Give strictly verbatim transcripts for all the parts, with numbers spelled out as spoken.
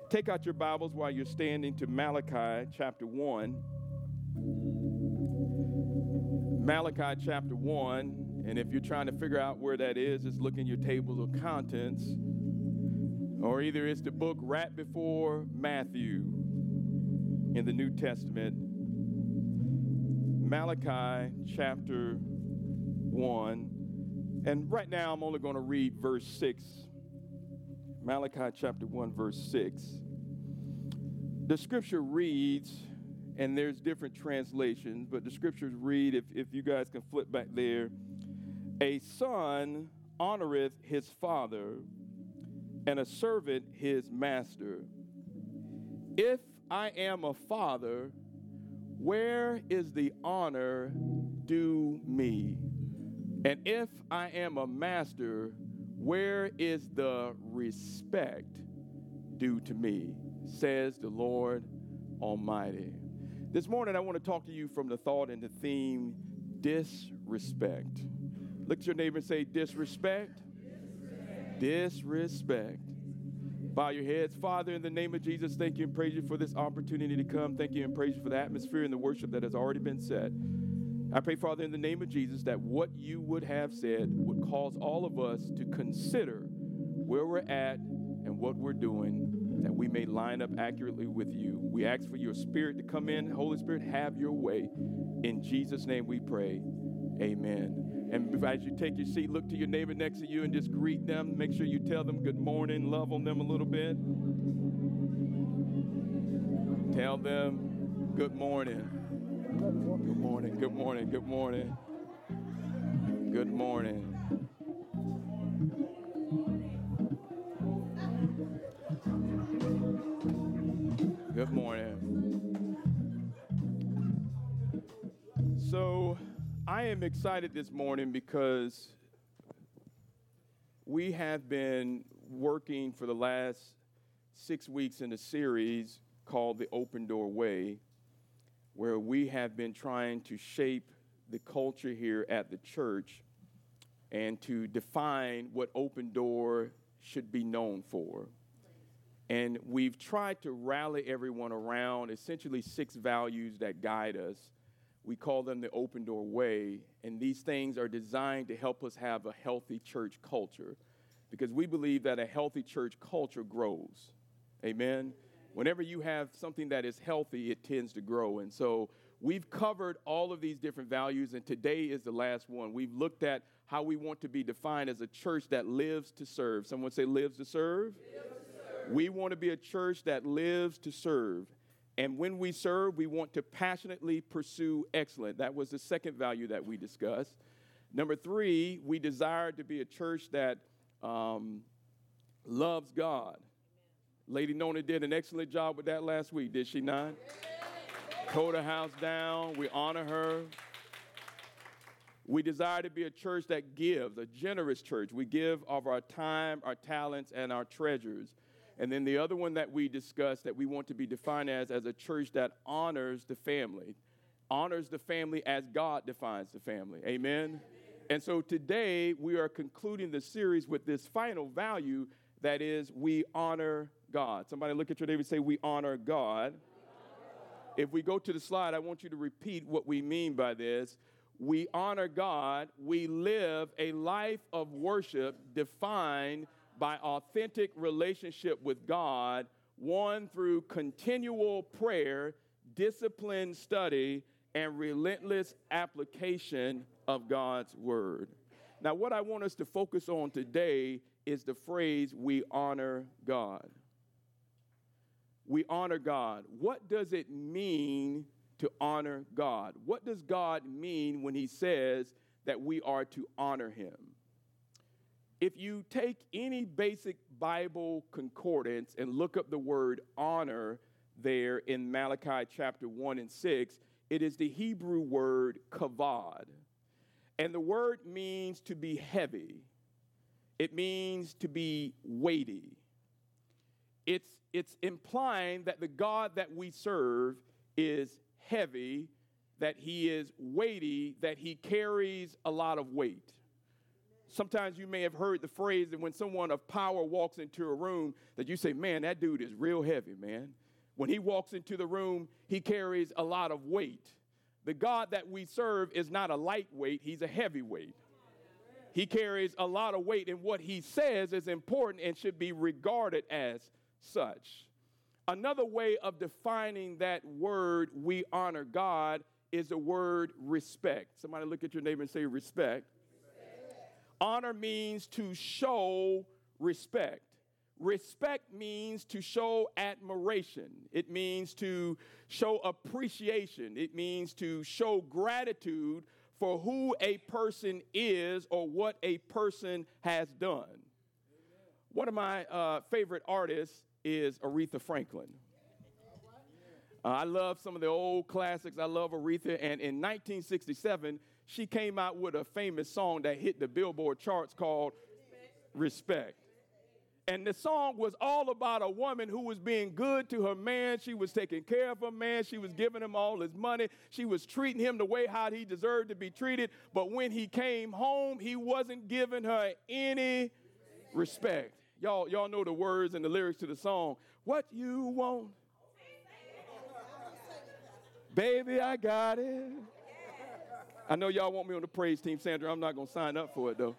Take out your Bibles while you're standing to Malachi chapter one. Malachi chapter one, and if you're trying to figure out where that is, just look in your tables of contents, or either it's the book right before Matthew in the New Testament. Malachi chapter one, and right now I'm only going to read verse six. Malachi chapter one, verse six. The scripture reads, and there's different translations, but the scriptures read, if, if you guys can flip back there, a son honoreth his father, and a servant his master. If I am a father, where is the honor due me? And if I am a master, where is the respect due to me, says the Lord Almighty. This morning, I want to talk to you from the thought and the theme, disrespect. Look at your neighbor and say, disrespect. Disrespect. Disrespect. Bow your heads. Father, in the name of Jesus, thank you and praise you for this opportunity to come. Thank you and praise you for the atmosphere and the worship that has already been set. I pray, Father, in the name of Jesus, that what you would have said would cause all of us to consider where we're at and what we're doing, that we may line up accurately with you. We ask for your Spirit to come in. Holy Spirit, have your way. In Jesus' name we pray. Amen. And as you take your seat, look to your neighbor next to you and just greet them. Make sure you tell them good morning, love on them a little bit. Tell them good morning. Good morning, good morning, good morning. Good morning. Good morning. So, I am excited this morning because we have been working for the last six weeks in a series called The Open Door Way, where we have been trying to shape the culture here at the church and to define what Open Door should be known for. And we've tried to rally everyone around essentially six values that guide us. We call them the Open Door Way, and these things are designed to help us have a healthy church culture, because we believe that a healthy church culture grows. Amen? Whenever you have something that is healthy, it tends to grow. And so we've covered all of these different values, and today is the last one. We've looked at how we want to be defined as a church that lives to serve. Someone say, lives to serve? Lives to serve. We want to be a church that lives to serve. And when we serve, we want to passionately pursue excellence. That was the second value that we discussed. Number three, we desire to be a church that um, loves God. Lady Nona did an excellent job with that last week, did she not? Tore the house down. We honor her. We desire to be a church that gives, a generous church. We give of our time, our talents, and our treasures. And then the other one that we discussed that we want to be defined as, as a church that honors the family, honors the family as God defines the family. Amen? And so today we are concluding the series with this final value, that is, we honor God. Somebody look at your neighbor and say, we honor God. If we go to the slide, I want you to repeat what we mean by this. We honor God. We live a life of worship defined by authentic relationship with God, one through continual prayer, disciplined study, and relentless application of God's word. Now, what I want us to focus on today is the phrase, we honor God. We honor God. What does it mean to honor God? What does God mean when he says that we are to honor him? If you take any basic Bible concordance and look up the word honor there in Malachi chapter one and six, it is the Hebrew word kavod. And the word means to be heavy. It means to be weighty. It's, it's implying that the God that we serve is heavy, that he is weighty, that he carries a lot of weight. Sometimes you may have heard the phrase that when someone of power walks into a room that you say, man, that dude is real heavy, man. When he walks into the room, he carries a lot of weight. The God that we serve is not a lightweight, he's a heavyweight. He carries a lot of weight, and what he says is important and should be regarded as such. Another way of defining that word, we honor God, is the word respect. Somebody look at your neighbor and say respect. Respect. Honor means to show respect. Respect means to show admiration. It means to show appreciation. It means to show gratitude for who a person is or what a person has done. Amen. One of my uh, favorite artists is Aretha Franklin. Uh, I love some of the old classics. I love Aretha. And in nineteen sixty-seven, she came out with a famous song that hit the Billboard charts called Respect. And the song was all about a woman who was being good to her man. She was taking care of her man. She was giving him all his money. She was treating him the way how he deserved to be treated. But when he came home, he wasn't giving her any respect. Y'all, y'all know the words and the lyrics to the song. What you want? Baby, I got it. I know y'all want me on the praise team, Sandra. I'm not going to sign up for it, though.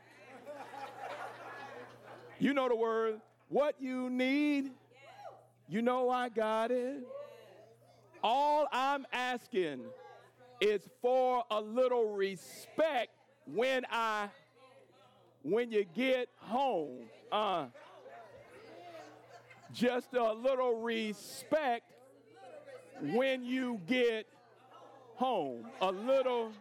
You know the word. What you need, you know I got it. All I'm asking is for a little respect when I, when you get home. Uh, just a little respect when you get home. A little,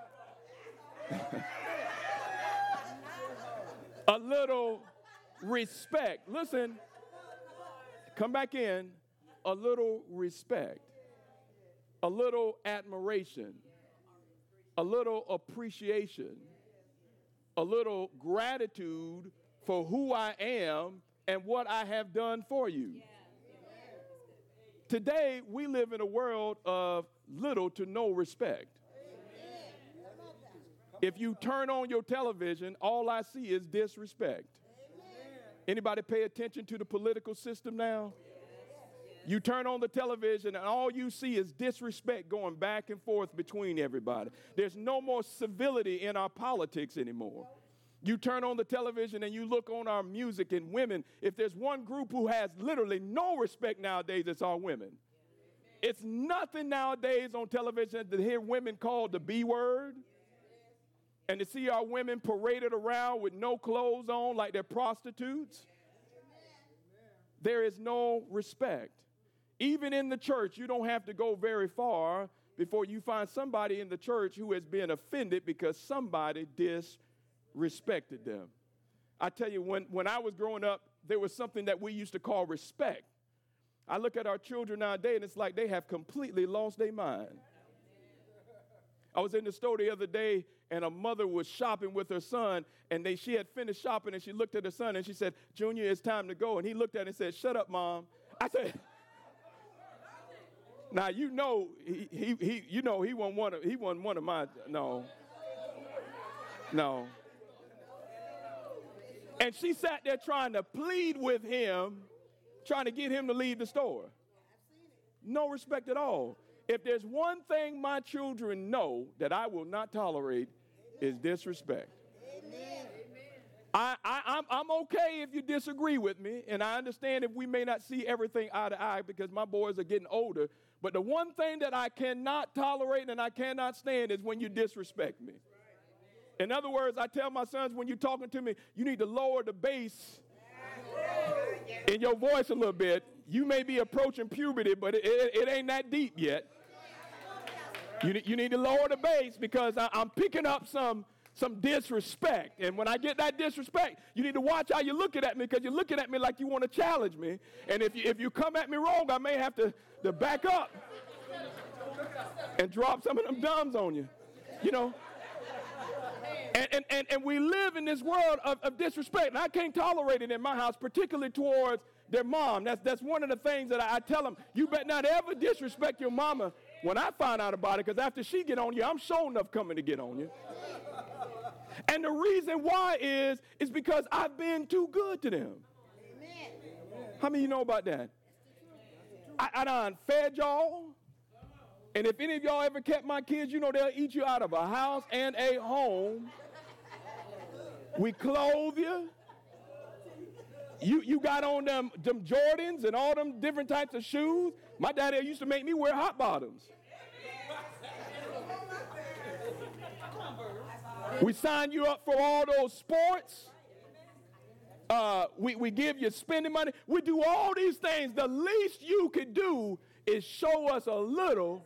a little respect. Listen, come back in. A little respect, a little admiration, a little appreciation, a little gratitude for who I am and what I have done for you. Today, we live in a world of little to no respect. If you turn on your television, all I see is disrespect. Anybody pay attention to the political system now? You turn on the television and all you see is disrespect going back and forth between everybody. There's no more civility in our politics anymore. You turn on the television and you look on our music and women. If there's one group who has literally no respect nowadays, it's our women. It's nothing nowadays on television to hear women called the B word. And to see our women paraded around with no clothes on like they're prostitutes. There is no respect. Even in the church, you don't have to go very far before you find somebody in the church who has been offended because somebody disrespected them. I tell you, when, when I was growing up, there was something that we used to call respect. I look at our children nowadays, and it's like they have completely lost their mind. I was in the store the other day, and a mother was shopping with her son, and they, she had finished shopping, and she looked at her son, and she said, Junior, it's time to go. And he looked at her and said, shut up, Mom. I said, now, you know, he, he, he, you know, he wasn't one of, he wasn't one of my, no, no. And she sat there trying to plead with him, trying to get him to leave the store. No respect at all. If there's one thing my children know that I will not tolerate is disrespect. Amen. I, I, I'm, I'm okay if you disagree with me, and I understand if we may not see everything eye to eye because my boys are getting older, but the one thing that I cannot tolerate and I cannot stand is when you disrespect me. In other words, I tell my sons, when you're talking to me, you need to lower the bass in your voice a little bit. You may be approaching puberty, but it, it, it ain't that deep yet. You, you need to lower the bass because I, I'm picking up some, some disrespect. And when I get that disrespect, you need to watch how you're looking at me because you're looking at me like you want to challenge me. And if you, if you come at me wrong, I may have to, to back up and drop some of them dumbs on you, you know. And, and, and, and we live in this world of, of disrespect, and I can't tolerate it in my house, particularly towards their mom. That's, that's one of the things that I, I tell them, you better not ever disrespect your mama when I find out about it, because after she get on you, I'm sure enough coming to get on you. And the reason why is, is because I've been too good to them. Amen. How many of you know about that? I, I done fed y'all. And if any of y'all ever kept my kids, you know they'll eat you out of a house and a home. We clothe you. You, you got on them, them Jordans and all them different types of shoes. My daddy used to make me wear hot bottoms. We sign you up for all those sports. Uh, we, we give you spending money. We do all these things. The least you could do is show us a little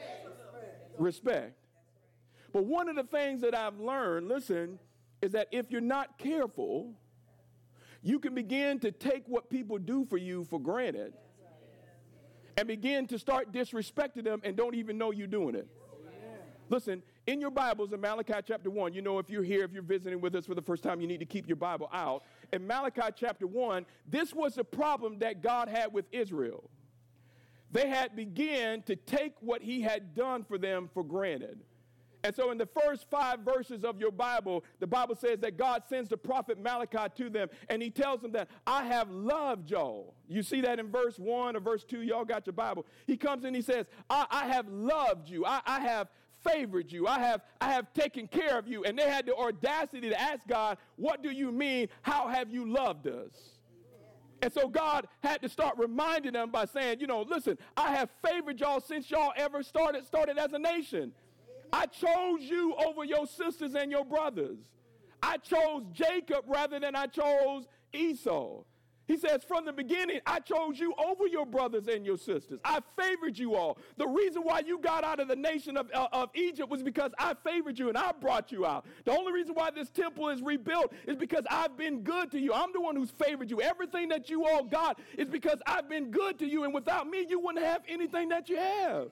respect. But one of the things that I've learned, listen, is that if you're not careful, you can begin to take what people do for you for granted and begin to start disrespecting them and don't even know you're doing it. Listen, in your Bibles, in Malachi chapter one, you know, if you're here, if you're visiting with us for the first time, you need to keep your Bible out. In Malachi chapter one, this was a problem that God had with Israel. They had begun to take what he had done for them for granted. And so in the first five verses of your Bible, the Bible says that God sends the prophet Malachi to them, and he tells them that I have loved y'all. You see that in verse one or verse two, y'all got your Bible. He comes in, he says, I, I have loved you. I, I have favored you. I have, I have taken care of you. And they had the audacity to ask God, what do you mean? How have you loved us? And so God had to start reminding them by saying, you know, listen, I have favored y'all since y'all ever started, started as a nation. I chose you over your sisters and your brothers. I chose Jacob rather than I chose Esau. He says, from the beginning, I chose you over your brothers and your sisters. I favored you all. The reason why you got out of the nation of, uh, of Egypt was because I favored you and I brought you out. The only reason why this temple is rebuilt is because I've been good to you. I'm the one who's favored you. Everything that you all got is because I've been good to you. And without me, you wouldn't have anything that you have.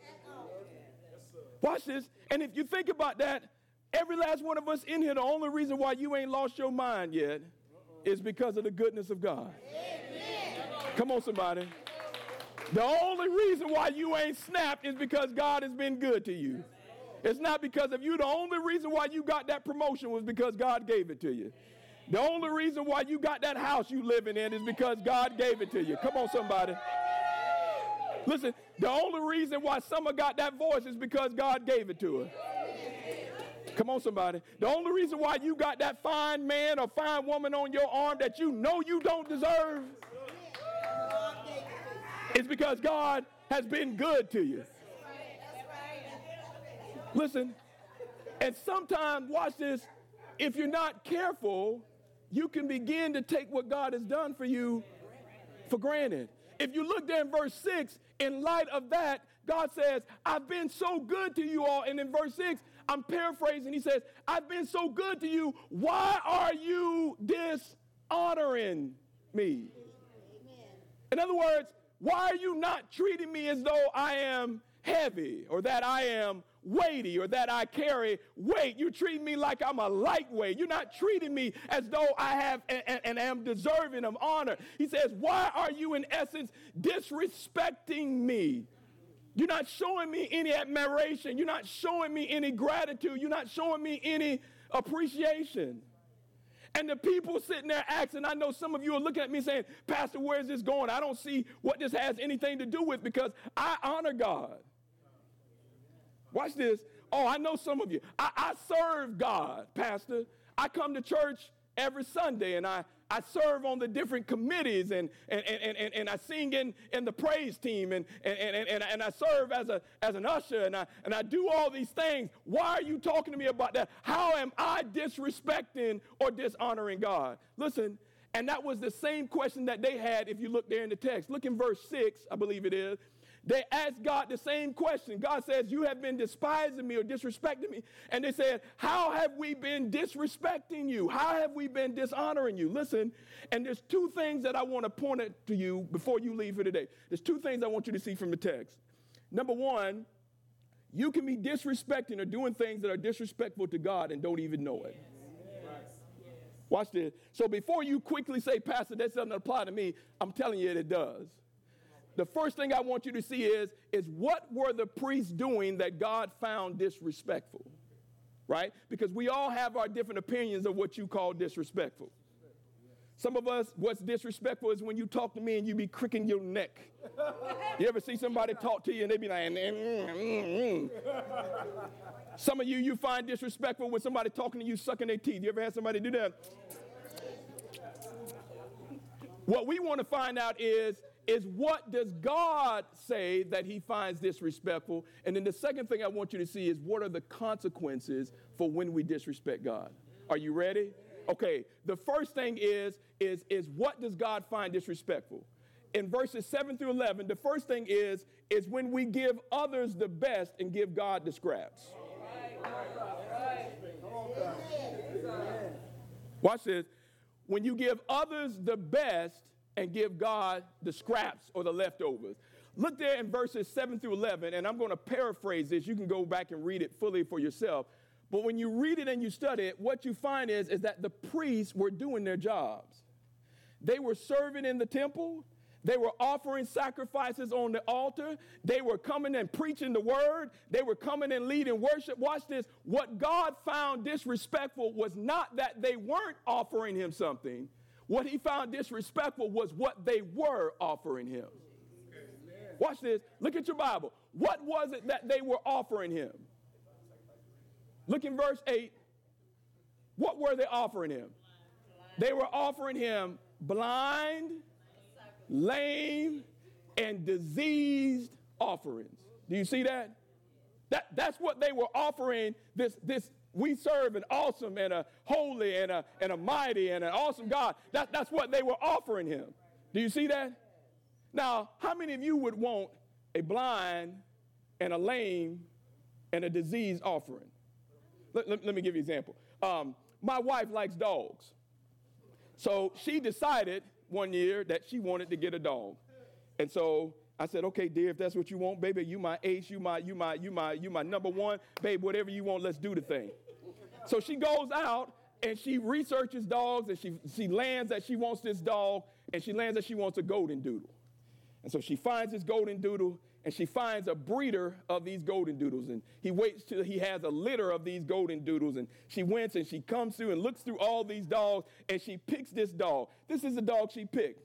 Watch this. And if you think about that, every last one of us in here, the only reason why you ain't lost your mind yet is because of the goodness of God. Amen. Come on, somebody. The only reason why you ain't snapped is because God has been good to you. It's not because of you. The only reason why you got that promotion was because God gave it to you. The only reason why you got that house you living in is because God gave it to you. Come on, somebody. Listen, the only reason why Summer got that voice is because God gave it to her. Come on, somebody. The only reason why you got that fine man or fine woman on your arm that you know you don't deserve is because God has been good to you. Listen, and sometimes, watch this, if you're not careful, you can begin to take what God has done for you for granted. If you look there in verse six, in light of that, God says, I've been so good to you all. And in verse six, I'm paraphrasing. He says, I've been so good to you. Why are you dishonoring me? Amen. In other words, why are you not treating me as though I am heavy or that I am weighty or that I carry weight? You're treating me like I'm a lightweight. You're not treating me as though I have and, and, and am deserving of honor. He says, why are you in essence disrespecting me? You're not showing me any admiration. You're not showing me any gratitude. You're not showing me any appreciation. And the people sitting there asking, I know some of you are looking at me saying, Pastor, where is this going? I don't see what this has anything to do with because I honor God. Watch this. Oh, I know some of you. I, I serve God, Pastor. I come to church every Sunday and I, I serve on the different committees and, and, and, and, and I sing in, in the praise team and, and, and, and, and I serve as, a, as an usher and I, and I do all these things. Why are you talking to me about that? How am I disrespecting or dishonoring God? Listen, and that was the same question that they had if you look there in the text. Look in verse six, I believe it is. They asked God the same question. God says, you have been despising me or disrespecting me. And they said, how have we been disrespecting you? How have we been dishonoring you? Listen, and there's two things that I want to point out to you before you leave here today. There's two things I want you to see from the text. Number one, you can be disrespecting or doing things that are disrespectful to God and don't even know it. Watch this. So before you quickly say, Pastor, that doesn't apply to me, I'm telling you it does. The first thing I want you to see is, is what were the priests doing that God found disrespectful? right? Because we all have our different opinions of what you call disrespectful. Some of us, what's disrespectful is when you talk to me and you be cricking your neck. You ever see somebody talk to you and they be like, mm, mm, mm. Some of you, you find disrespectful when somebody talking to you sucking their teeth. You ever had somebody do that? What we want to find out is, is what does God say that he finds disrespectful? And then the second thing I want you to see is what are the consequences for when we disrespect God? Are you ready? Okay, the first thing is, is, is what does God find disrespectful? In verses seven through eleven, the first thing is, is when we give others the best and give God the scraps. Watch this. When you give others the best and give God the scraps or the leftovers. Look there in verses seven through eleven, and I'm going to paraphrase this. You can go back and read it fully for yourself. But when you read it and you study it, what you find is, is that the priests were doing their jobs. They were serving in the temple. They were offering sacrifices on the altar. They were coming and preaching the word. They were coming and leading worship. Watch this. What God found disrespectful was not that they weren't offering him something. What he found disrespectful was what they were offering him. Watch this. Look at your Bible. What was it that they were offering him? Look in verse eight. What were they offering him? They were offering him blind, lame, and diseased offerings. Do you see that? That that's what they were offering. This, this we serve an awesome and a holy and a, and a mighty and an awesome God. That, that's what they were offering him. Do you see that? Now, how many of you would want a blind and a lame and a diseased offering? Let, let, let me give you an example. Um, my wife likes dogs. So she decided one year that she wanted to get a dog. And so I said, okay, dear, if that's what you want, baby, you my ace, you my, you my, you my, you my number one. Babe, whatever you want, let's do the thing. So she goes out and she researches dogs and she, she lands that she wants this dog and she lands that she wants a golden doodle. And so she finds this golden doodle and she finds a breeder of these golden doodles. And he waits till he has a litter of these golden doodles. And she went and she comes through and looks through all these dogs and she picks this dog. This is the dog she picked.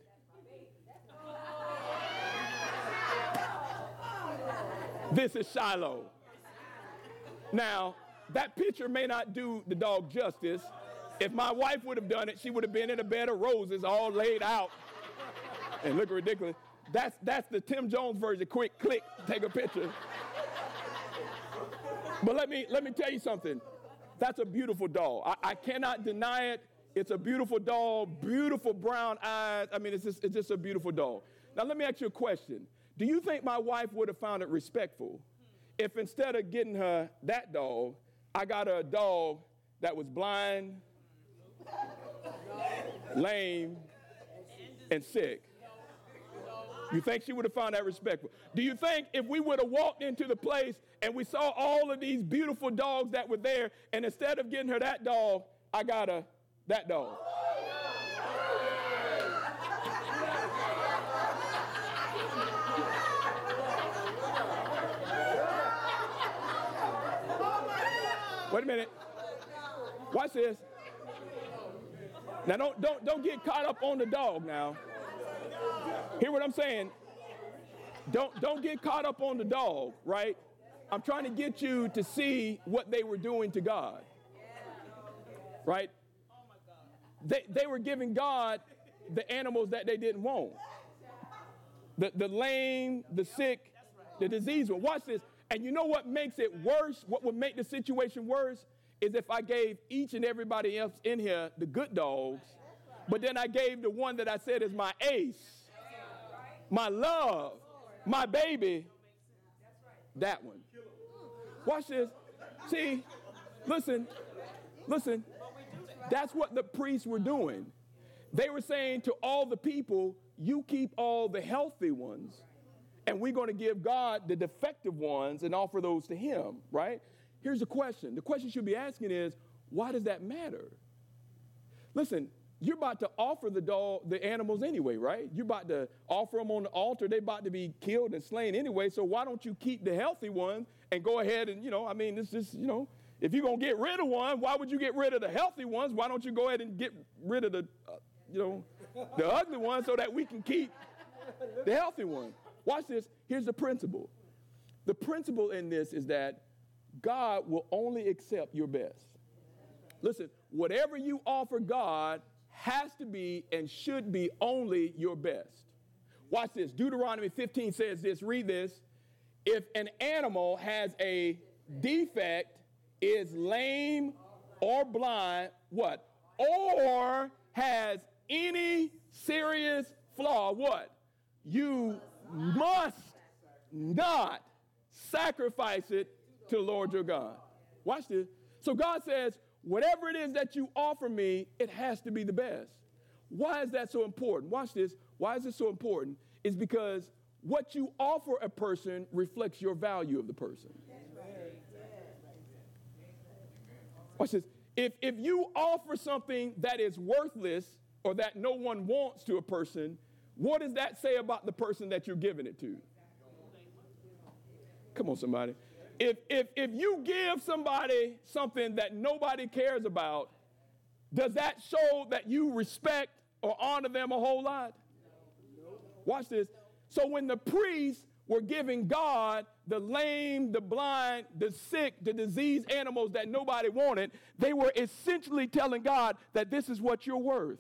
This is Shiloh. Now, that picture may not do the dog justice. If my wife would have done it, she would have been in a bed of roses all laid out and look ridiculous. That's, that's the Tim Jones version. Quick, click, take a picture. But let me, let me tell you something. That's a beautiful dog. I, I cannot deny it. It's a beautiful dog, beautiful brown eyes. I mean, it's just, it's just a beautiful dog. Now, let me ask you a question. Do you think my wife would have found it respectful if instead of getting her that dog, I got her a dog that was blind, lame, and sick? You think she would have found that respectful? Do you think if we would have walked into the place and we saw all of these beautiful dogs that were there, and instead of getting her that dog, I got her that dog? Wait a minute. Watch this. Now don't don't don't get caught up on the dog now. Hear what I'm saying? Don't don't get caught up on the dog, right? I'm trying to get you to see what they were doing to God. Right? They they were giving God the animals that they didn't want. The the lame, the sick, the diseased one. Watch this. And you know what makes it worse? What would make the situation worse is if I gave each and everybody else in here the good dogs, but then I gave the one that I said is my ace, my love, my baby, that one. Watch this. See, listen, listen. That's what the priests were doing. They were saying to all the people, you keep all the healthy ones, and we're going to give God the defective ones and offer those to him, right? Here's the question. The question you should be asking is, why does that matter? Listen, you're about to offer the dog, the animals anyway, right? You're about to offer them on the altar. They're about to be killed and slain anyway, so why don't you keep the healthy ones and go ahead and, you know, I mean, this is, you know, If you're going to get rid of one, why would you get rid of the healthy ones? Why don't you go ahead and get rid of the, uh, you know, the ugly ones so that we can keep the healthy one? Watch this. Here's the principle. The principle in this is that God will only accept your best. Listen, whatever you offer God has to be and should be only your best. Watch this. Deuteronomy fifteen says this. Read this. If an animal has a defect, is lame or blind, what? Or has any serious flaw, what? You must not sacrifice it to the Lord your God. Watch this. So God says, whatever it is that you offer me, it has to be the best. Why is that so important? Watch this. Why is it so important? It's because what you offer a person reflects your value of the person. Watch this. If, if you offer something that is worthless or that no one wants to a person, what does that say about the person that you're giving it to? Come on, somebody. If, if, if you give somebody something that nobody cares about, does that show that you respect or honor them a whole lot? Watch this. So when the priests were giving God the lame, the blind, the sick, the diseased animals that nobody wanted, they were essentially telling God that this is what you're worth.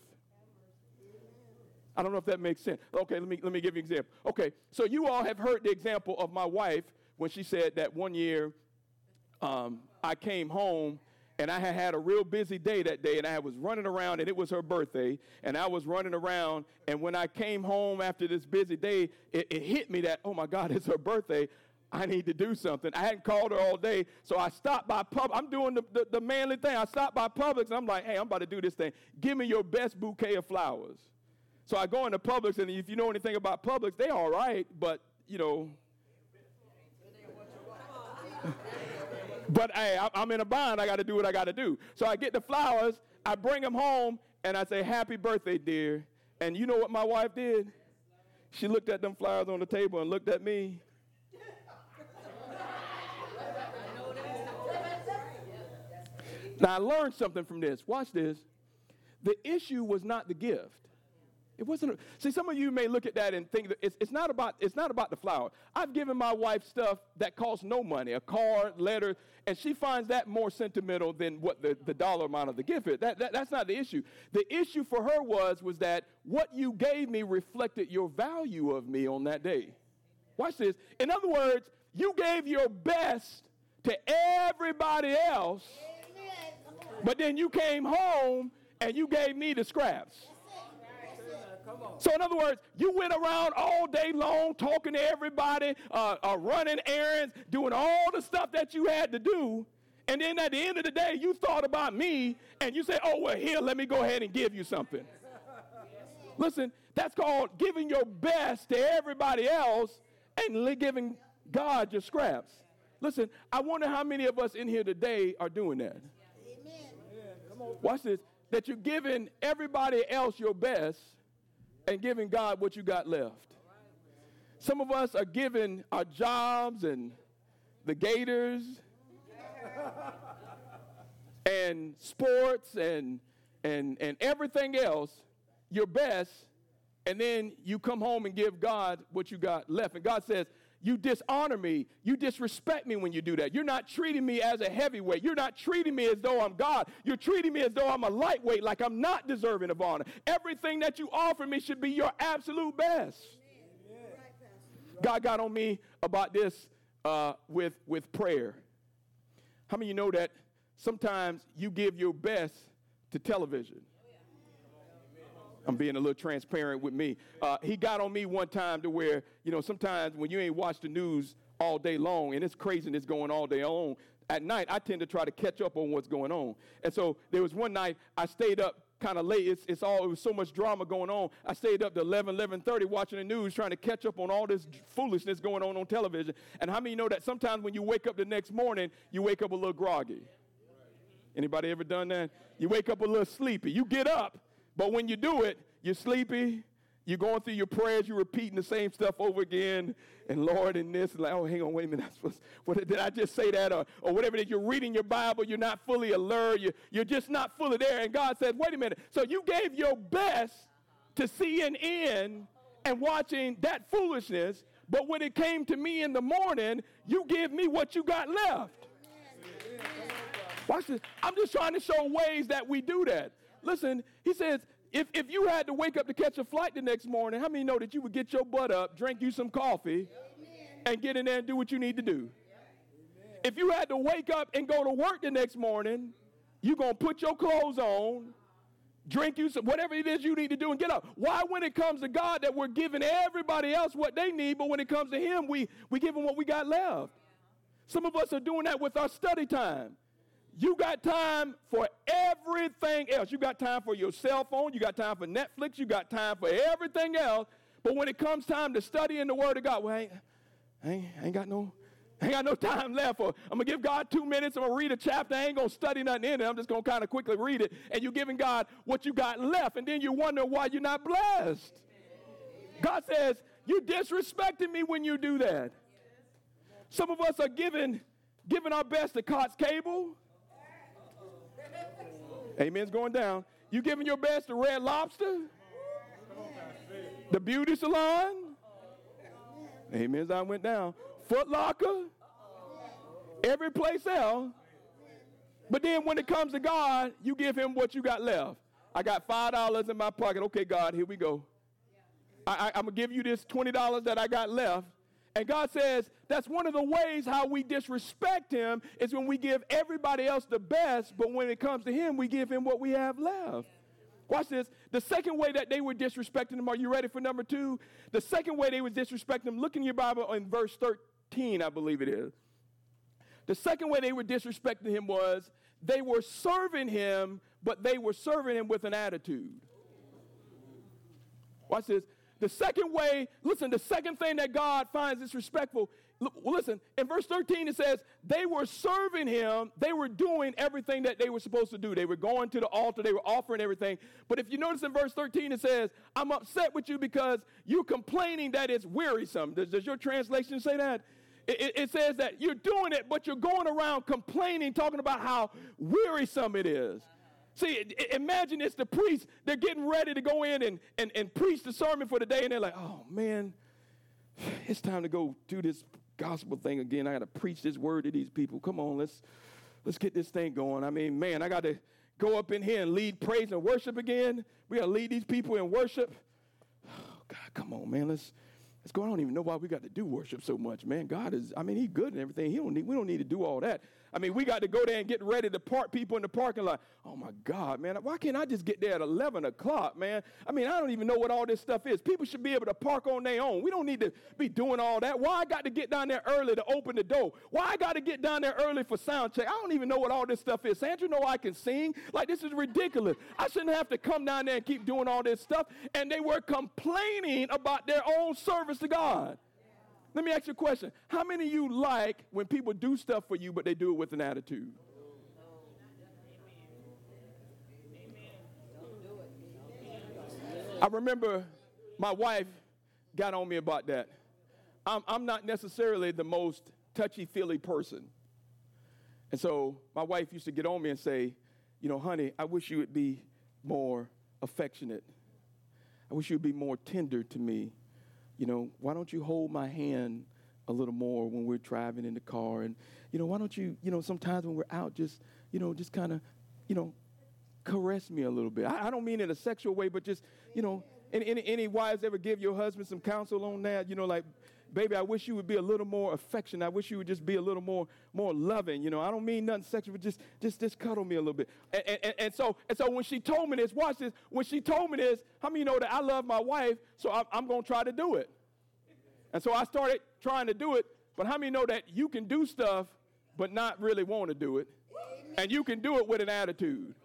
I don't know if that makes sense. Okay, let me, let me give you an example. Okay, so you all have heard the example of my wife when she said that one year um, I came home and I had had a real busy day that day, and I was running around, and it was her birthday, and I was running around, and when I came home after this busy day, it, it hit me that, oh, my God, it's her birthday. I need to do something. I hadn't called her all day, so I stopped by Publix. I'm doing the, the, the manly thing. I stopped by Publix, and I'm like, hey, I'm about to do this thing. Give me your best bouquet of flowers. So I go into Publix, and if you know anything about Publix, they all right, but, you know. But hey, I'm in a bind. I got to do what I got to do. So I get the flowers. I bring them home, and I say, happy birthday, dear. And you know what my wife did? She looked at them flowers on the table and looked at me. Now, I learned something from this. Watch this. The issue was not the gift. It wasn't. A, see, some of you may look at that and think that it's, it's not about it's not about the flower. I've given my wife stuff that costs no money, a card, letter, and she finds that more sentimental than what the, the dollar amount of the gift is. That, that, that's not the issue. The issue for her was, was that what you gave me reflected your value of me on that day. Watch this. In other words, you gave your best to everybody else, but then you came home and you gave me the scraps. So in other words, you went around all day long talking to everybody, uh, uh, running errands, doing all the stuff that you had to do. And then at the end of the day, you thought about me and you said, oh, well, here, let me go ahead and give you something. Listen, that's called giving your best to everybody else and giving God your scraps. Listen, I wonder how many of us in here today are doing that. Amen. Watch this, that you're giving everybody else your best and giving God what you got left. Some of us are giving our jobs and the Gators and sports and, and, and everything else your best, and then you come home and give God what you got left. And God says, you dishonor me. You disrespect me when you do that. You're not treating me as a heavyweight. You're not treating me as though I'm God. You're treating me as though I'm a lightweight, like I'm not deserving of honor. Everything that you offer me should be your absolute best. Amen. God got on me about this uh, with, with prayer. How many of you know that sometimes you give your best to television? I'm being a little transparent with me. Uh, he got on me one time to where, you know, sometimes when you ain't watched the news all day long and it's craziness going all day long, at night I tend to try to catch up on what's going on. And so there was one night I stayed up kind of late. It's, it's all, it was so much drama going on. I stayed up to eleven, eleven thirty watching the news, trying to catch up on all this foolishness going on on television. And how many of you know that sometimes when you wake up the next morning, you wake up a little groggy? Anybody ever done that? You wake up a little sleepy. You get up. But when you do it, you're sleepy, you're going through your prayers, you're repeating the same stuff over again, and Lord, and this, and like, oh, hang on, wait a minute, supposed, what, did I just say that? Or, or whatever it is, you're reading your Bible, you're not fully alert, you're, you're just not fully there, and God says, wait a minute, so you gave your best to seeing in and watching that foolishness, but when it came to me in the morning, you give me what you got left. Watch this. I'm just trying to show ways that we do that. Listen, he says, If, if you had to wake up to catch a flight the next morning, how many know that you would get your butt up, drink you some coffee, and get in there and do what you need to do? If you had to wake up and go to work the next morning, you're going to put your clothes on, drink you some, whatever it is you need to do, and get up. Why, when it comes to God, that we're giving everybody else what they need, but when it comes to him, we, we give them what we got left? Some of us are doing that with our study time. You got time for everything else. You got time for your cell phone. You got time for Netflix. You got time for everything else. But when it comes time to study in the Word of God, well, I ain't, I ain't, I ain't got no, I ain't got no time left. Or I'm gonna give God two minutes. I'm gonna read a chapter. I ain't gonna study nothing in it. I'm just gonna kind of quickly read it. And you're giving God what you got left, and then you wonder why you're not blessed. God says you're disrespecting me when you do that. Some of us are giving, giving our best to Cox Cable. Amen's going down. You giving your best to Red Lobster? The beauty salon? Amen's I went down. Foot Locker? Every place else. But then when it comes to God, you give him what you got left. I got five dollars in my pocket. Okay, God, here we go. I, I, I'm going to give you this twenty dollars that I got left. And God says that's one of the ways how we disrespect him is when we give everybody else the best, but when it comes to him, we give him what we have left. Watch this. The second way that they were disrespecting him, are you ready for number two? The second way they were disrespecting him, look in your Bible in verse thirteen, I believe it is. The second way they were disrespecting him was they were serving him, but they were serving him with an attitude. Watch this. The second way, listen, the second thing that God finds disrespectful, listen, in verse thirteen it says, they were serving him, they were doing everything that they were supposed to do. They were going to the altar, they were offering everything. But if you notice in verse thirteen it says, I'm upset with you because you're complaining that it's wearisome. Does, does your translation say that? It, it, it says that you're doing it, but you're going around complaining, talking about how wearisome it is. See, imagine it's the priest. They're getting ready to go in and, and, and preach the sermon for the day, and they're like, oh, man, it's time to go do this gospel thing again. I got to preach this word to these people. Come on, let's let's get this thing going. I mean, man, I got to go up in here and lead praise and worship again. We got to lead these people in worship. Oh, God, come on, man, let's let's go. I don't even know why we got to do worship so much, man. God is, I mean, he's good and everything. He don't need, we don't need to do all that. I mean, we got to go there and get ready to park people in the parking lot. Oh, my God, man. Why can't I just get there at eleven o'clock, man? I mean, I don't even know what all this stuff is. People should be able to park on their own. We don't need to be doing all that. Why I got to get down there early to open the door? Why I got to get down there early for sound check? I don't even know what all this stuff is. Sandra know I can sing. Like, this is ridiculous. I shouldn't have to come down there and keep doing all this stuff. And they were complaining about their own service to God. Let me ask you a question. How many of you like when people do stuff for you, but they do it with an attitude? I remember my wife got on me about that. I'm, I'm not necessarily the most touchy-feely person. And so my wife used to get on me and say, you know, honey, I wish you would be more affectionate. I wish you would be more tender to me. You know, why don't you hold my hand a little more when we're driving in the car? And, you know, why don't you, you know, sometimes when we're out, just, you know, just kind of, you know, caress me a little bit. I, I don't mean in a sexual way, but just, you know, any, any, any wives ever give your husband some counsel on that? You know, like, baby, I wish you would be a little more affectionate. I wish you would just be a little more more loving. You know, I don't mean nothing sexual, but just just just cuddle me a little bit. And, and, and so and so when she told me this, watch this. When she told me this, how many of you know that I love my wife, so I'm, I'm going to try to do it. And so I started trying to do it. But how many know that you can do stuff but not really want to do it? And you can do it with an attitude.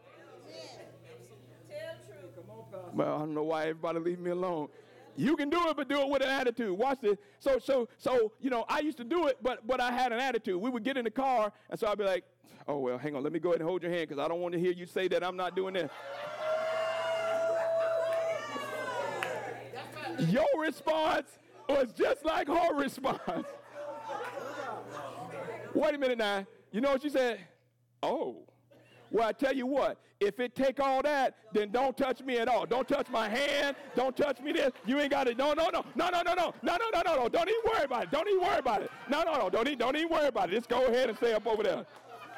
Well, I don't know why everybody leave me alone. You can do it, but do it with an attitude. Watch this. So, so, so, you know, I used to do it, but but I had an attitude. We would get in the car, and so I'd be like, oh, well, hang on. Let me go ahead and hold your hand because I don't want to hear you say that I'm not doing this. Your response was just like her response. Wait a minute now. You know what she said? Oh. Well, I tell you what, if it take all that, then don't touch me at all. Don't touch my hand. Don't touch me this. You ain't got to. No, no, no, no, no, no, no, no, no, no, no, no. Don't even worry about it. Don't even worry about it. No, no, no. Don't even, don't even worry about it. Just go ahead and stay up over there.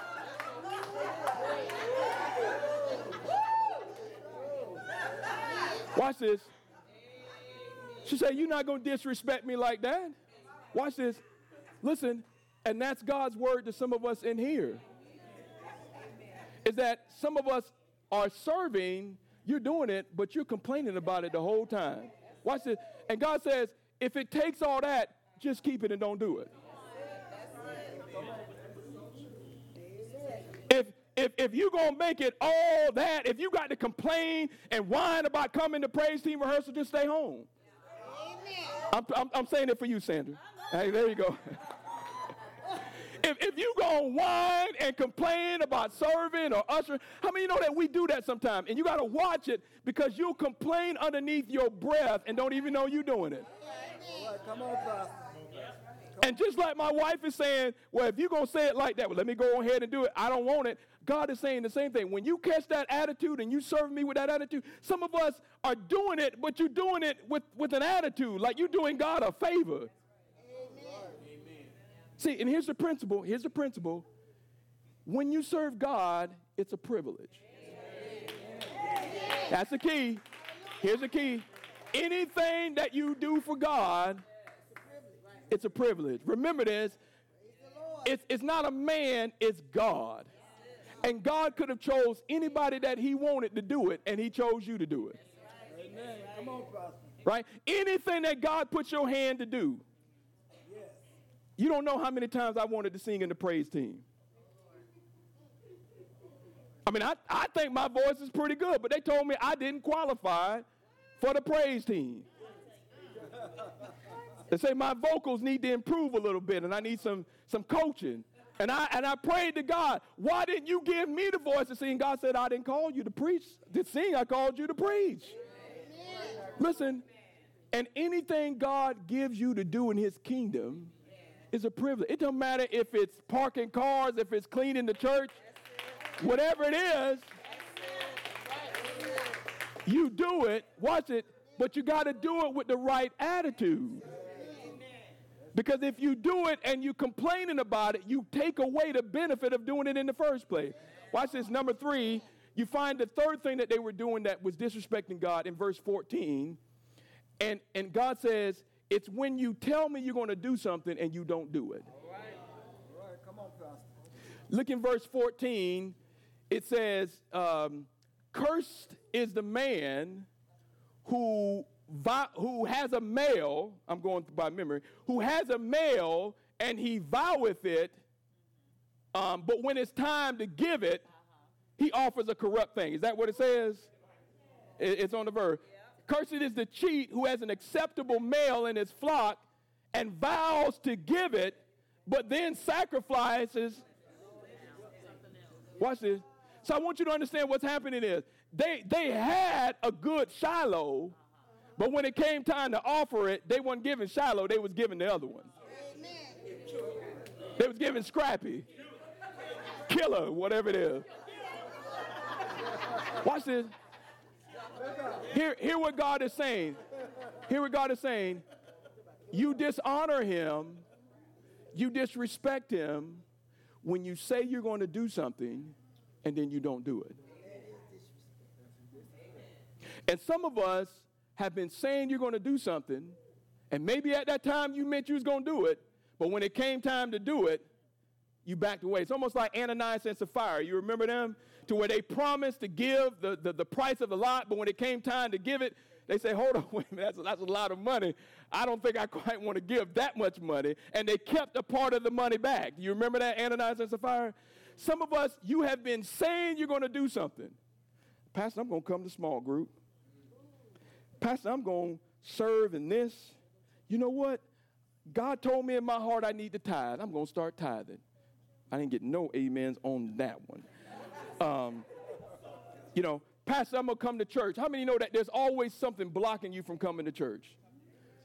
Watch this. She said, you're not going to disrespect me like that. Watch this. Listen, and that's God's word to some of us in here. Is that some of us are serving, you're doing it, but you're complaining about it the whole time. Watch this. And God says, if it takes all that, just keep it and don't do it. If if if you're going to make it all that, if you got to complain and whine about coming to praise team rehearsal, just stay home. I'm, I'm, I'm saying it for you, Sandra. Hey, there you go. If, if you go whine and complain about serving or ushering, how many you know that we do that sometimes? And you got to watch it because you'll complain underneath your breath and don't even know you're doing it. Come on, Pastor. And just like my wife is saying, well, if you're going to say it like that, well, let me go ahead and do it. I don't want it. God is saying the same thing. When you catch that attitude and you serve me with that attitude, some of us are doing it, but you're doing it with, with an attitude, like you're doing God a favor. See, and here's the principle. Here's the principle. When you serve God, it's a privilege. That's the key. Here's the key. Anything that you do for God, it's a privilege. Remember this. It's, it's not a man, it's God. And God could have chose anybody that he wanted to do it, and he chose you to do it. Amen. Come on, Pastor. Right? Anything that God puts your hand to do. You don't know how many times I wanted to sing in the praise team. I mean, I, I think my voice is pretty good, but they told me I didn't qualify for the praise team. They say my vocals need to improve a little bit, and I need some, some coaching. And I, and I prayed to God, why didn't you give me the voice to sing? God said, I didn't call you to preach, to sing. I called you to preach. Amen. Listen, and anything God gives you to do in his kingdom is a privilege. It don't matter if it's parking cars, if it's cleaning the church, whatever it is, you do it, watch it, but you got to do it with the right attitude. Because if you do it and you complaining about it, you take away the benefit of doing it in the first place. Watch this. Number three, you find the third thing that they were doing that was disrespecting God in verse fourteen. And, and God says, it's when you tell me you're going to do something and you don't do it. All right. All right. Come on, Pastor. Look in verse fourteen. It says, um, cursed is the man who vi- who has a male, I'm going by memory, who has a male and he voweth it, um, but when it's time to give it, he offers a corrupt thing. Is that what it says? It, it's on the verse. Cursed is the cheat who has an acceptable male in his flock and vows to give it, but then sacrifices. Watch this. So I want you to understand what's happening is they, they had a good Shiloh, but when it came time to offer it, they weren't giving Shiloh, they was giving the other one. They was giving Scrappy, Killer, whatever it is. Watch this. Hear, hear what God is saying. Hear what God is saying. You dishonor him, you disrespect him when you say you're going to do something and then you don't do it. And some of us have been saying you're going to do something, and maybe at that time you meant you was going to do it, but when it came time to do it, you backed away. It's almost like Ananias and Sapphira. You remember them? To where they promised to give the, the, the price of the lot, but when it came time to give it, they say, hold on, wait a minute, that's a, that's a lot of money. I don't think I quite want to give that much money. And they kept a part of the money back. Do you remember that, Ananias and Sapphira? Some of us, you have been saying you're going to do something. Pastor, I'm going to come to small group. Pastor, I'm going to serve in this. You know what? God told me in my heart I need to tithe. I'm going to start tithing. I didn't get no amens on that one. Um, you know, Pastor, I'm going to come to church. How many know that there's always something blocking you from coming to church?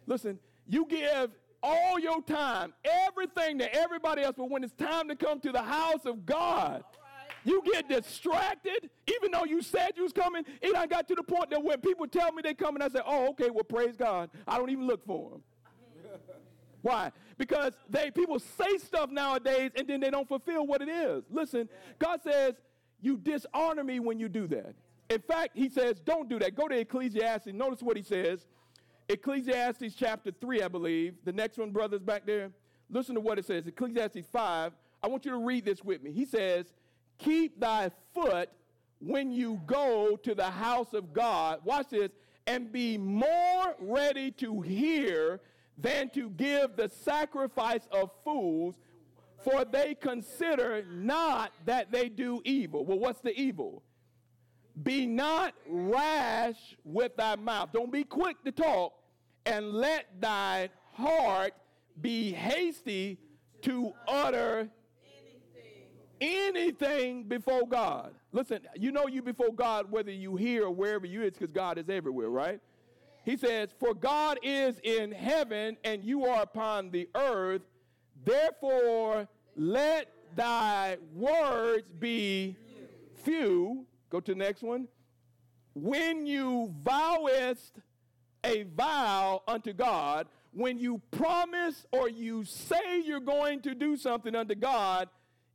Listen, you give all your time, everything to everybody else, but when it's time to come to the house of God, you get distracted. Even though you said you was coming, it done got to the point that when people tell me they coming, I say, oh, okay, well, praise God. I don't even look for them. Why? Because they people say stuff nowadays and then they don't fulfill what it is. Listen, God says, you dishonor me when you do that. In fact, he says, don't do that. Go to Ecclesiastes. Notice what he says. Ecclesiastes chapter three, I believe. The next one, brothers, back there. Listen to what it says. Ecclesiastes five. I want you to read this with me. He says, keep thy foot when you go to the house of God. Watch this. And be more ready to hear than to give the sacrifice of fools, for they consider not that they do evil. Well, what's the evil? Be not rash with thy mouth. Don't be quick to talk, and let thy heart be hasty to utter anything, anything before God. Listen, you know you before God whether you hear or wherever you is, because God is everywhere, right? He says, for God is in heaven and you are upon the earth. Therefore, let thy words be few. Go to the next one. When you vowest a vow unto God, when you promise or you say you're going to do something unto God,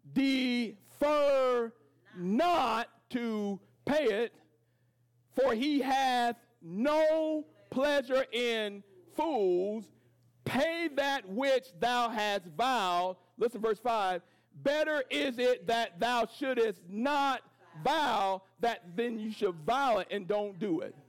defer not to pay it, for he hath no pleasure in fools. Pay that which thou hast vowed. Listen, verse five. Better is it that thou shouldest not vow that then you should vow it and don't do it.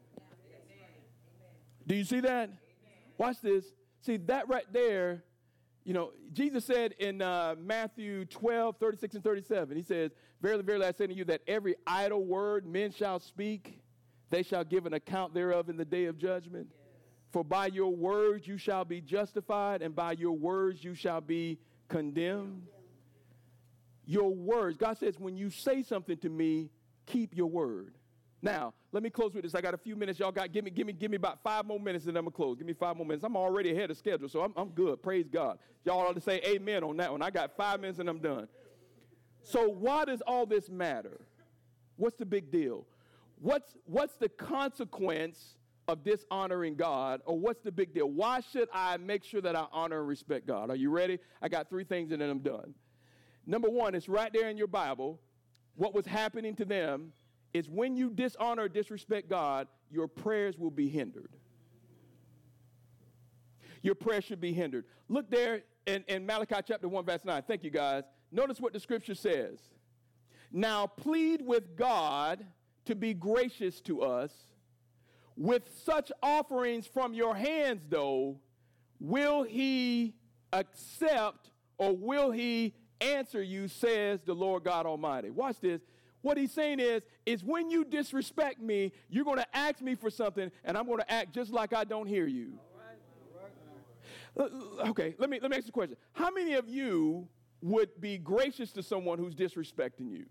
Do you see that? Watch this. See, that right there, you know, Jesus said in uh, Matthew twelve, thirty-six and thirty-seven, he says, verily, verily, I say to you that every idle word men shall speak, they shall give an account thereof in the day of judgment. Yes. For by your words you shall be justified, and by your words you shall be condemned. Your words, God says, when you say something to me, keep your word. Now, let me close with this. I got a few minutes. Y'all got, give me, give me, give me about five more minutes and then I'm going to close. Give me five more minutes. I'm already ahead of schedule, so I'm, I'm good. Praise God. Y'all ought to say amen on that one. I got five minutes and I'm done. So why does all this matter? What's the big deal? What's, what's the consequence of dishonoring God, or what's the big deal? Why should I make sure that I honor and respect God? Are you ready? I got three things and then I'm done. Number one, it's right there in your Bible. What was happening to them is when you dishonor or disrespect God, your prayers will be hindered. Your prayers should be hindered. Look there in, in Malachi chapter one, verse nine. Thank you, guys. Notice what the scripture says. Now plead with God to be gracious to us. With such offerings from your hands, though, will he accept or will he answer you, says the Lord God Almighty. Watch this. What he's saying is, is when you disrespect me, you're going to ask me for something, and I'm going to act just like I don't hear you. All right. All right. Okay, let me, let me ask you a question. How many of you would be gracious to someone who's disrespecting you?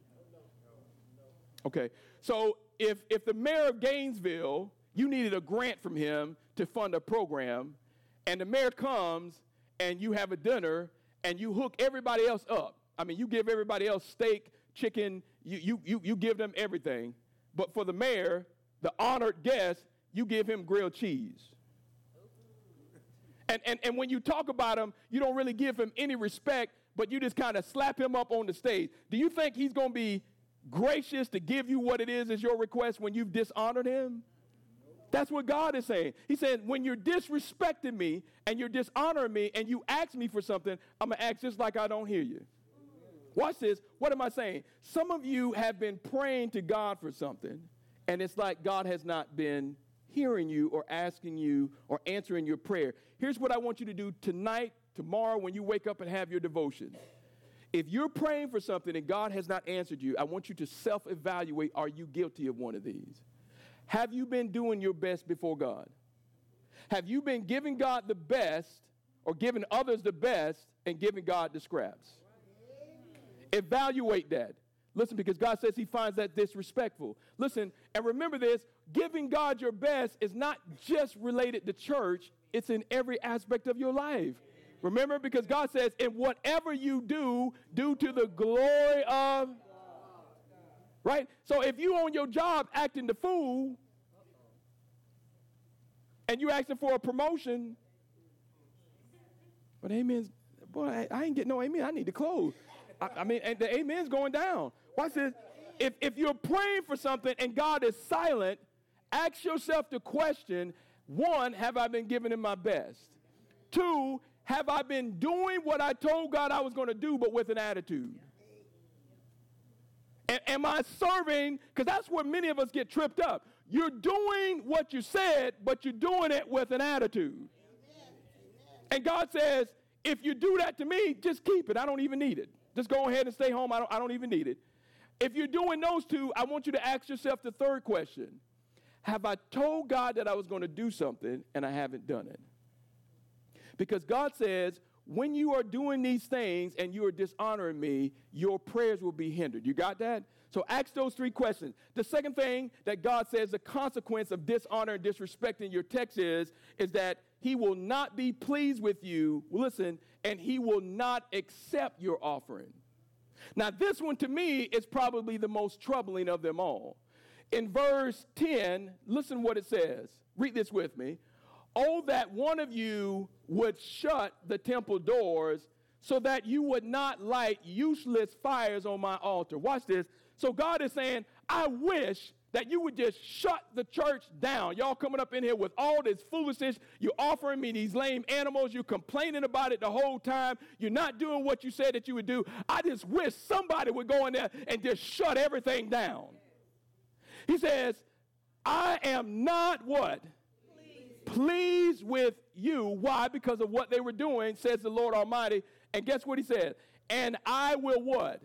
Okay, so if, if the mayor of Gainesville, you needed a grant from him to fund a program, and the mayor comes and you have a dinner and you hook everybody else up. I mean, you give everybody else steak, chicken, you, you, you, you give them everything. But for the mayor, the honored guest, you give him grilled cheese. And, and, and when you talk about him, you don't really give him any respect, but you just kind of slap him up on the stage. Do you think he's going to be gracious to give you what it is as your request when you've dishonored him? That's what God is saying. He said, when you're disrespecting me and you're dishonoring me and you ask me for something, I'm going to act just like I don't hear you. Watch this. What am I saying? Some of you have been praying to God for something, and it's like God has not been hearing you or asking you or answering your prayer. Here's what I want you to do tonight, tomorrow, when you wake up and have your devotion. If you're praying for something and God has not answered you, I want you to self-evaluate, are you guilty of one of these? Have you been doing your best before God? Have you been giving God the best or giving others the best and giving God the scraps? Evaluate that. Listen, because God says he finds that disrespectful. Listen, and remember this, giving God your best is not just related to church, It's in every aspect of your life. Remember, because God says, in whatever you do, do to the glory of, right? So if you on your job acting the fool, and you asking for a promotion, but amen's, boy, I, I ain't getting no amen. I need to close. I, I mean, and the amen's going down. Watch this. If, if you're praying for something and God is silent, ask yourself the question, one, have I been giving him my best? Two, have I been doing what I told God I was going to do, but with an attitude? A- am I serving? Because that's where many of us get tripped up. You're doing what you said, but you're doing it with an attitude. And God says, if you do that to me, just keep it. I don't even need it. Just go ahead and stay home. I don't, I don't even need it. If you're doing those two, I want you to ask yourself the third question. Have I told God that I was going to do something and I haven't done it? Because God says, when you are doing these things and you are dishonoring me, your prayers will be hindered. You got that? So ask those three questions. The second thing that God says the consequence of dishonor and disrespecting your text is, is that he will not be pleased with you, listen, and he will not accept your offering. Now, this one to me is probably the most troubling of them all. In verse ten, listen what it says. Read this with me. Oh, that one of you would shut the temple doors so that you would not light useless fires on my altar. Watch this. So God is saying, I wish that you would just shut the church down. Y'all coming up in here with all this foolishness. You're offering me these lame animals. You're complaining about it the whole time. You're not doing what you said that you would do. I just wish somebody would go in there and just shut everything down. He says, I am not what? Pleased. Pleased with you. Why? Because of what they were doing, says the Lord Almighty. And guess what he said? And I will what?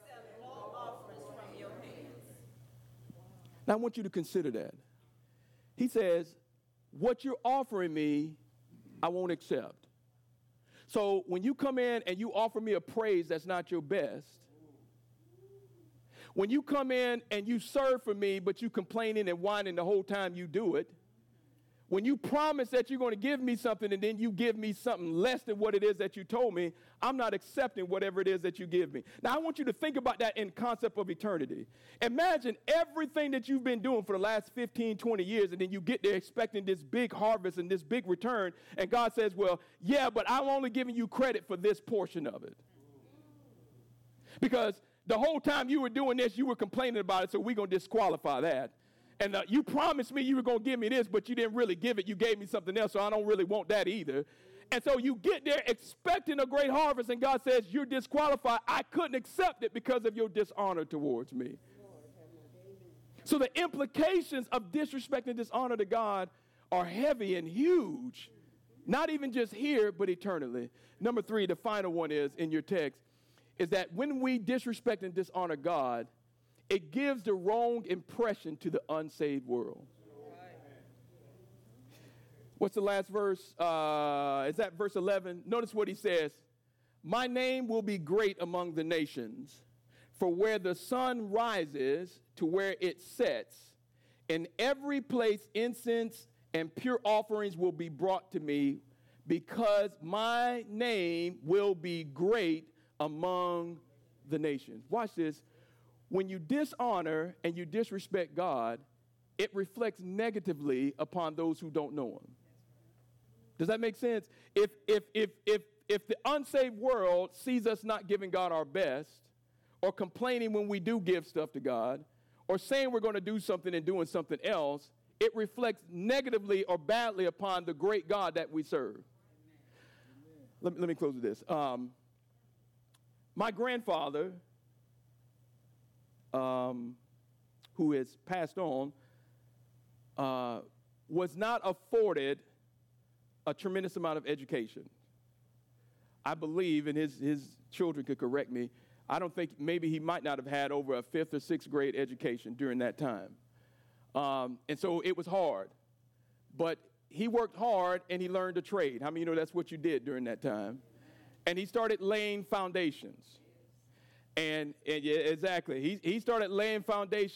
Now, I want you to consider that. He says, what you're offering me, I won't accept. So when you come in and you offer me a praise that's not your best, when you come in and you serve for me, but you complaining and whining the whole time you do it, when you promise that you're going to give me something and then you give me something less than what it is that you told me, I'm not accepting whatever it is that you give me. Now, I want you to think about that in concept of eternity. Imagine everything that you've been doing for the last fifteen, twenty years, and then you get there expecting this big harvest and this big return, and God says, well, yeah, but I'm only giving you credit for this portion of it. Because the whole time you were doing this, you were complaining about it, so we're going to disqualify that. And uh, you promised me you were going to give me this, but you didn't really give it. You gave me something else, so I don't really want that either. And so you get there expecting a great harvest, and God says, you're disqualified. I couldn't accept it because of your dishonor towards me. So the implications of disrespect and dishonor to God are heavy and huge, not even just here, but eternally. Number three, the final one is, in your text, is that when we disrespect and dishonor God, it gives the wrong impression to the unsaved world. What's the last verse? Uh, is that verse eleven? Notice what he says. My name will be great among the nations, for where the sun rises to where it sets, in every place incense and pure offerings will be brought to me, because my name will be great among the nations. Watch this. When you dishonor and you disrespect God, it reflects negatively upon those who don't know him. Does that make sense? If, if, if, if, if the unsaved world sees us not giving God our best, or complaining when we do give stuff to God, or saying we're going to do something and doing something else, it reflects negatively or badly upon the great God that we serve. Let me, let me close with this. Um, my grandfather, Um, who has passed on, uh, was not afforded a tremendous amount of education. I believe, and his, his children could correct me, I don't think, maybe he might not have had over a fifth or sixth grade education during that time. Um, and so it was hard. But he worked hard and he learned a trade. How many of you know that's what you did during that time? And he started laying foundations. And, and yeah, exactly. He, he started laying foundations,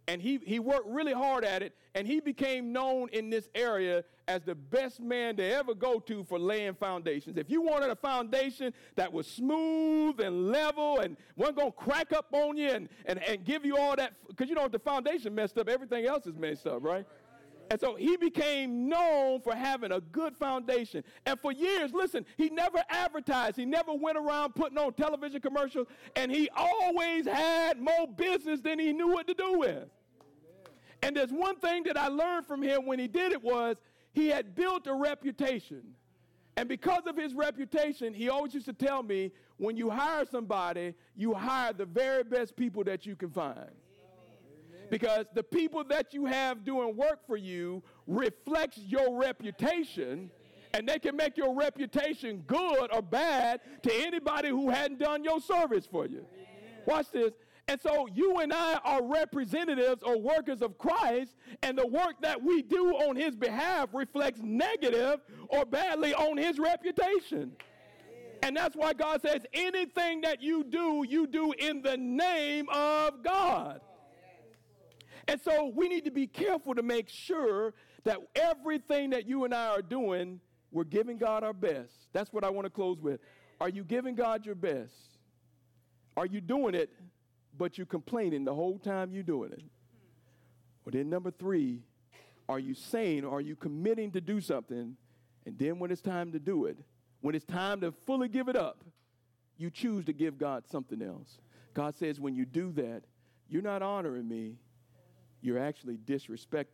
And he, he worked really hard at it, and he became known in this area as the best man to ever go to for laying foundations. If you wanted a foundation that was smooth and level and wasn't going to crack up on you and, and, and give you all that, because you know if the foundation messed up, everything else is messed up, right? And so he became known for having a good foundation. And for years, listen, he never advertised. He never went around putting on television commercials. And he always had more business than he knew what to do with. Amen. And there's one thing that I learned from him when he did it was he had built a reputation. And because of his reputation, he always used to tell me, when you hire somebody, you hire the very best people that you can find. Because the people that you have doing work for you reflects your reputation, and they can make your reputation good or bad to anybody who hadn't done your service for you. Watch this. And so you and I are representatives or workers of Christ, and the work that we do on his behalf reflects negative or badly on his reputation. And that's why God says anything that you do, you do in the name of God. And so we need to be careful to make sure that everything that you and I are doing, we're giving God our best. That's what I want to close with. Are you giving God your best? Are you doing it, but you're complaining the whole time you're doing it? Well, then number three, are you saying, are you committing to do something, and then when it's time to do it, when it's time to fully give it up, you choose to give God something else? God says when you do that, you're not honoring me. You're actually disrespecting